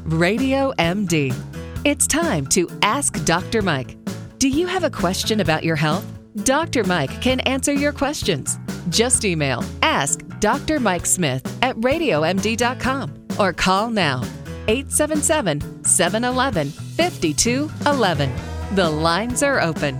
Radio MD. It's time to Ask Dr. Mike. Do you have a question about your health? Dr. Mike can answer your questions. Just email askdrmikesmith@radiomd.com or call now 877-711-5211. The lines are open.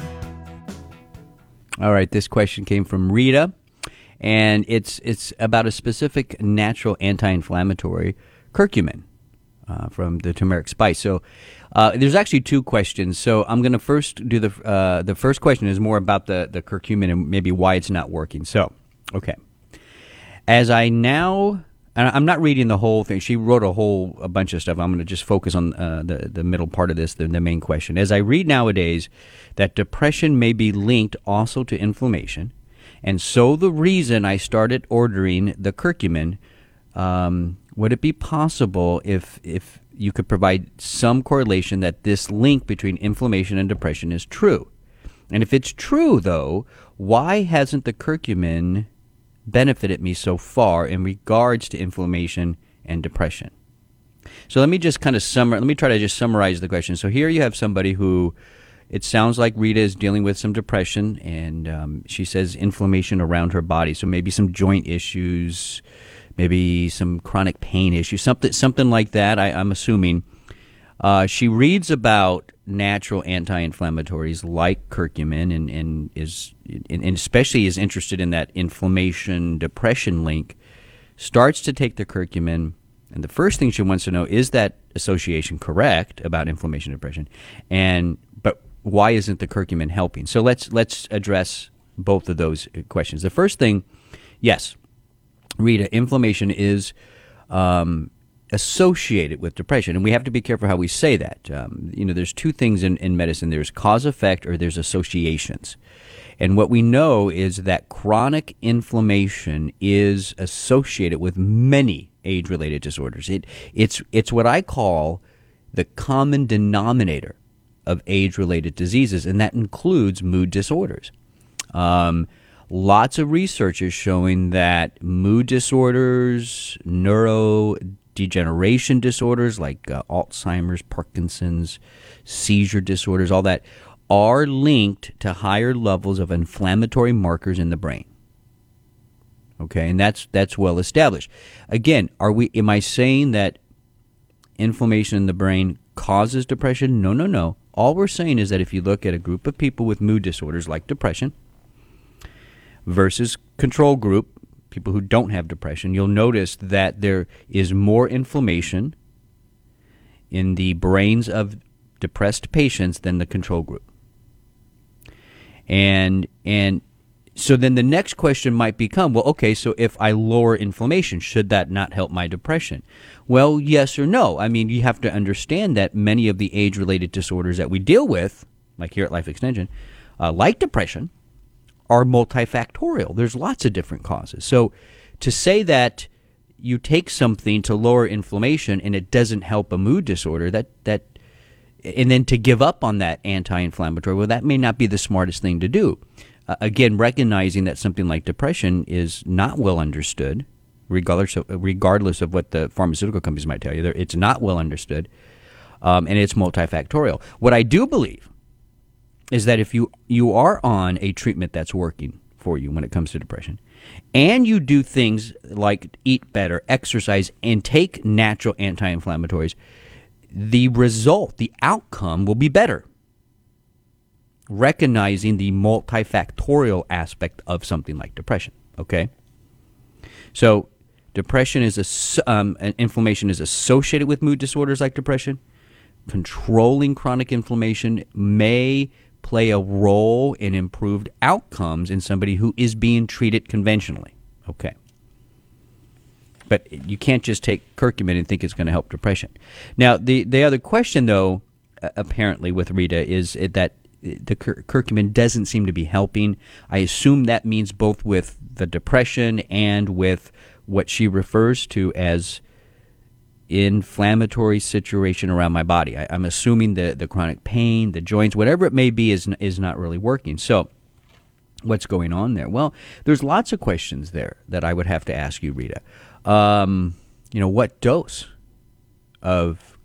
All right, this question came from Rita, and it's about a specific natural anti-inflammatory, curcumin, from the turmeric spice. So there's actually two questions. So I'm going to first do the first question is more about the curcumin and maybe why it's not working. So, okay. As I now, and I'm not reading the whole thing. She wrote a bunch of stuff. I'm going to just focus on the middle part of this, the main question. As I read nowadays that depression may be linked also to inflammation, and so the reason I started ordering the curcumin, would it be possible if you could provide some correlation that this link between inflammation and depression is true? And if it's true, though, why hasn't the curcumin benefited me so far in regards to inflammation and depression? So let me just kind of let me try to just summarize the question. So here you have somebody who, it sounds like Rita is dealing with some depression, and she says inflammation around her body. So maybe some joint issues, maybe some chronic pain issues, something like that, I'm assuming. She reads about natural anti-inflammatories like curcumin and especially is interested in that inflammation-depression link, starts to take the curcumin, and the first thing she wants to know, is that association correct about inflammation and depression? But why isn't the curcumin helping? So let's address both of those questions. The first thing, yes, Rita, inflammation is associated with depression, and we have to be careful how we say that. There's two things in medicine. There's cause-effect, or there's associations. And what we know is that chronic inflammation is associated with many age-related disorders. It's what I call the common denominator of age-related diseases, and that includes mood disorders. Lots of research is showing that mood disorders, neurodegeneration disorders like Alzheimer's, Parkinson's, seizure disorders, all that, are linked to higher levels of inflammatory markers in the brain. Okay, and that's well established. Again, am I saying that inflammation in the brain causes depression? No. All we're saying is that if you look at a group of people with mood disorders like depression versus control group, people who don't have depression, you'll notice that there is more inflammation in the brains of depressed patients than the control group. And so then the next question might become, well, okay, so if I lower inflammation, should that not help my depression? Well, yes or no. I mean, you have to understand that many of the age-related disorders that we deal with, like here at Life Extension, like depression, are multifactorial. There's lots of different causes. So to say that you take something to lower inflammation and it doesn't help a mood disorder, and then to give up on that anti-inflammatory, well, that may not be the smartest thing to do. Again, recognizing that something like depression is not well understood, regardless of what the pharmaceutical companies might tell you, it's not well understood, and it's multifactorial. What I do believe is that if you are on a treatment that's working for you when it comes to depression, and you do things like eat better, exercise, and take natural anti-inflammatories, the result, the outcome will be better. Recognizing the multifactorial aspect of something like depression, okay? So depression inflammation is associated with mood disorders like depression. Controlling chronic inflammation may play a role in improved outcomes in somebody who is being treated conventionally. Okay. But you can't just take curcumin and think it's going to help depression. Now, the other question, though, apparently with Rita, is that the curcumin doesn't seem to be helping. I assume that means both with the depression and with what she refers to as inflammatory situation around my body. I'm assuming the chronic pain, the joints, whatever it may be, is not really working. So what's going on there? Well, there's lots of questions there that I would have to ask you, Rita. What dose of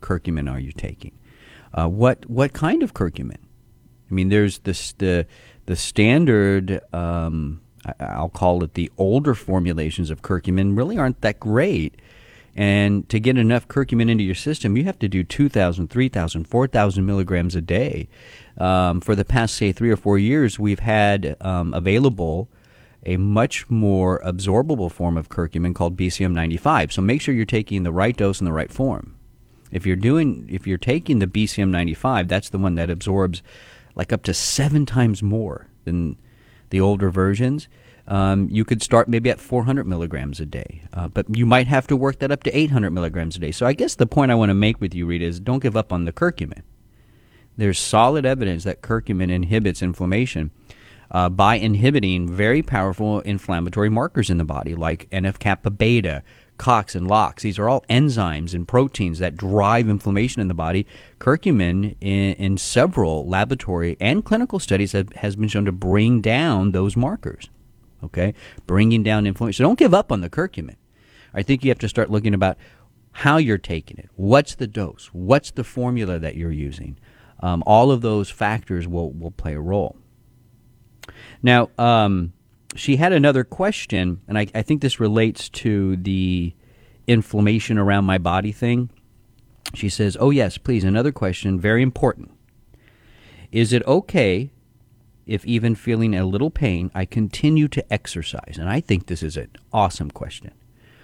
curcumin are you taking? What kind of curcumin? I mean, there's the standard, I'll call it the older formulations of curcumin really aren't that great. And to get enough curcumin into your system, you have to do 2,000, 3,000, 4,000 milligrams a day. For the past, say, 3 or 4 years, we've had available a much more absorbable form of curcumin called BCM95. So make sure you're taking the right dose in the right form. If you're taking the BCM95, that's the one that absorbs like up to 7 times more than the older versions. You could start maybe at 400 milligrams a day, but you might have to work that up to 800 milligrams a day. So I guess the point I want to make with you, Rita, is don't give up on the curcumin. There's solid evidence that curcumin inhibits inflammation by inhibiting very powerful inflammatory markers in the body, like NF-kappa beta, COX, and LOX. These are all enzymes and proteins that drive inflammation in the body. Curcumin, in several laboratory and clinical studies, has been shown to bring down those markers. Okay, bringing down inflammation. So don't give up on the curcumin. I think you have to start looking about how you're taking it. What's the dose? What's the formula that you're using? All of those factors will play a role. Now, she had another question, and I think this relates to the inflammation around my body thing. She says, oh, yes, please, another question, very important. Is it okay if even feeling a little pain, I continue to exercise? And I think this is an awesome question.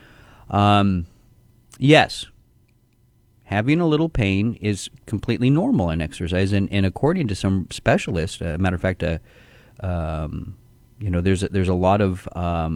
Yes, having a little pain is completely normal in exercise, and according to some specialists, matter of fact, there's a lot of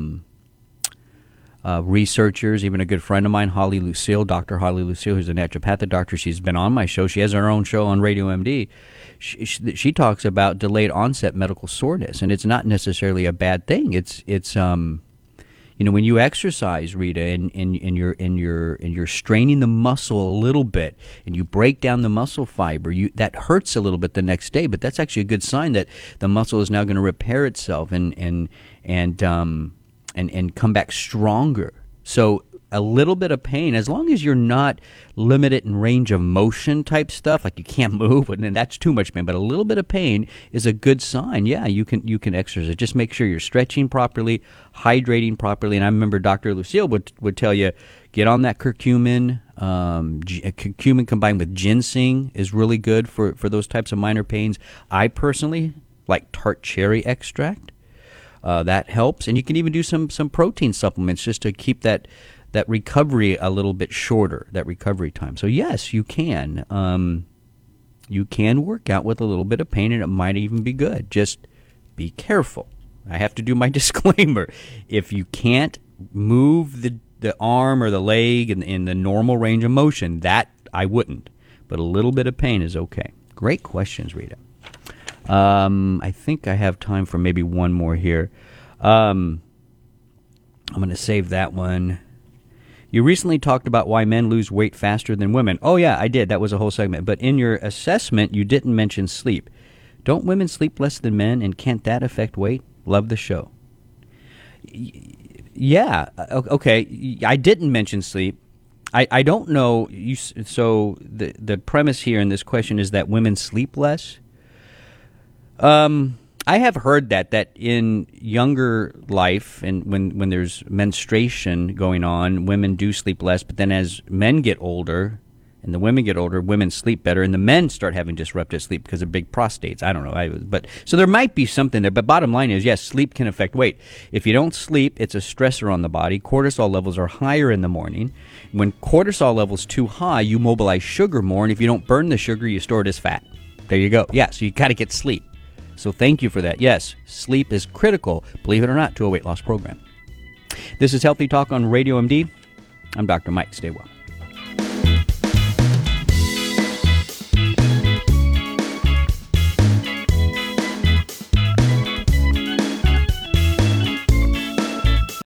researchers, even a good friend of mine, Dr. Holly Lucille, who's a naturopathic doctor. She's been on my show. She has her own show on Radio MD. She talks about delayed onset medical soreness, and it's not necessarily a bad thing. It's when you exercise, Rita, and you're straining the muscle a little bit, and you break down the muscle fiber, that hurts a little bit the next day, but that's actually a good sign that the muscle is now going to repair itself and come back stronger. So a little bit of pain, as long as you're not limited in range of motion type stuff, like you can't move, and that's too much pain, but a little bit of pain is a good sign. Yeah, you can exercise. Just make sure you're stretching properly, hydrating properly. And I remember Dr. Lucille would tell you, get on that curcumin. Curcumin combined with ginseng is really good for those types of minor pains. I personally like tart cherry extract. That helps. And you can even do some protein supplements just to keep that recovery a little bit shorter, that recovery time. So yes, you can. You can work out with a little bit of pain, and it might even be good. Just be careful. I have to do my disclaimer. If you can't move the arm or the leg in the normal range of motion, that I wouldn't. But a little bit of pain is okay. Great questions, Rita. I think I have time for maybe one more here. I'm going to save that one. You recently talked about why men lose weight faster than women. Oh, yeah, I did. That was a whole segment. But in your assessment, you didn't mention sleep. Don't women sleep less than men, and can't that affect weight? Love the show. Yeah, okay. I didn't mention sleep. I don't know. So the premise here in this question is that women sleep less. I have heard that in younger life, and when there's menstruation going on, women do sleep less. But then as men get older and the women get older, women sleep better, and the men start having disrupted sleep because of big prostates. I don't know. So there might be something there. But bottom line is, yes, sleep can affect weight. If you don't sleep, it's a stressor on the body. Cortisol levels are higher in the morning. When cortisol levels too high, you mobilize sugar more, and if you don't burn the sugar, you store it as fat. There you go. Yeah, so you got to get sleep. So thank you for that. Yes, sleep is critical, believe it or not, to a weight loss program. This is Healthy Talk on Radio MD. I'm Dr. Mike. Stay well.